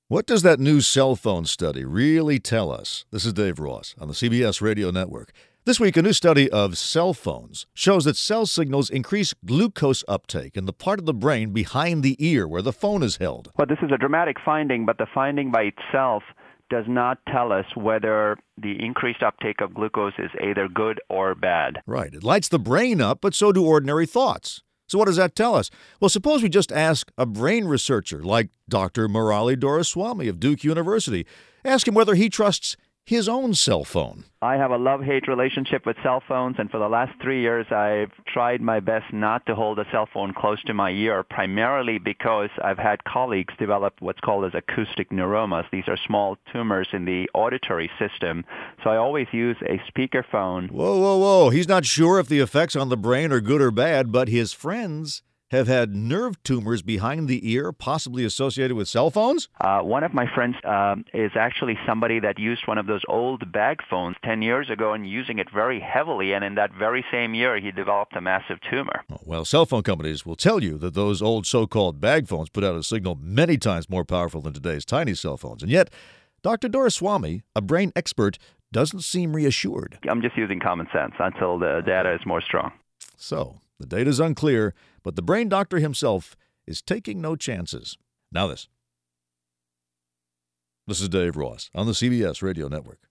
What does that new cell phone study really tell us? This is Dave Ross on the CBS Radio Network. This week, a new study of cell phones shows that cell signals increase glucose uptake in the part of the brain behind the ear where the phone is held. Well, this is a dramatic finding, but the finding by itself does not tell us whether the increased uptake of glucose is either good or bad. Right. It lights the brain up, but so do ordinary thoughts. So what does that tell us? Well, suppose we just ask a brain researcher like Dr. Murali Doraiswamy of Duke University. Ask him whether he trusts his own cell phone. I have a love-hate relationship with cell phones, and for the last 3 years, I've tried my best not to hold a cell phone close to my ear, primarily because I've had colleagues develop what's called as acoustic neuromas. These are small tumors in the auditory system, so I always use a speakerphone. Whoa. He's not sure if the effects on the brain are good or bad, but his friends have had nerve tumors behind the ear, possibly associated with cell phones? One of my friends is actually somebody that used one of those old bag phones 10 years ago and using it very heavily, and in that very same year, he developed a massive tumor. Well, cell phone companies will tell you that those old so-called bag phones put out a signal many times more powerful than today's tiny cell phones. And yet, Dr. Doraiswamy, a brain expert, doesn't seem reassured. I'm just using common sense until the data is more strong. So, the data's unclear, but the brain doctor himself is taking no chances. Now this. This is Dave Ross on the CBS Radio Network.